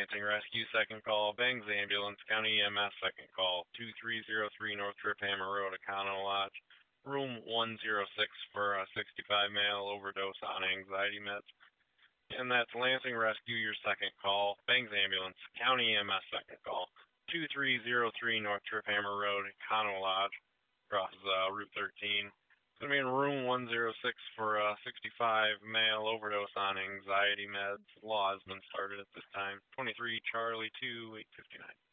Lansing Rescue, second call. Bangs Ambulance, County EMS, second call. 2303 North Trip Hammer Road, Econo Lodge. Room 106 for a 65 male overdose on anxiety meds. And that's Lansing Rescue, your second call. Bangs Ambulance, County EMS, second call. 2303 North Trip Hammer Road, Econo Lodge, across Route 13. It's going to be in room 106 for a 65 male overdose on anxiety meds. Law has been started at this time. 23 Charlie 2 859.